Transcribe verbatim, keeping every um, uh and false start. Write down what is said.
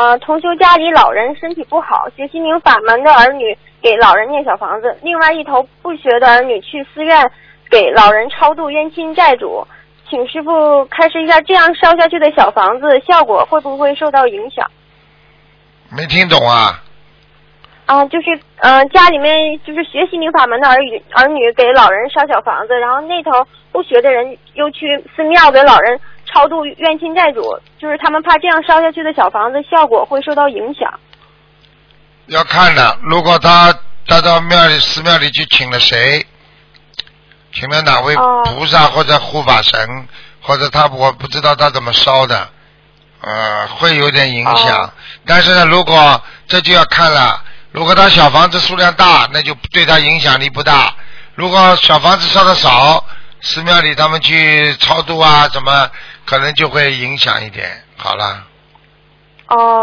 呃，同修家里老人身体不好，学心灵法门的儿女给老人念小房子，另外一头不学的儿女去寺院给老人超度冤亲债主，请师父开示一下，这样烧下去的小房子效果会不会受到影响？ 没听懂啊？ 啊，就是呃，家里面就是学心灵法门的儿女儿女给老人烧小房子，然后那头不学的人又去寺庙给老人超度冤亲债主，就是他们怕这样烧下去的小房子效果会受到影响。 要看的，如果他他到庙里寺庙里去请了谁，请了哪位菩萨或者护法神，哦、或者他我不知道他怎么烧的，呃，会有点影响。哦、但是呢，如果这就要看了。如果他小房子数量大，那就对他影响力不大。如果小房子烧的少，寺庙里他们去超度啊，什么可能就会影响一点。好了。 哦。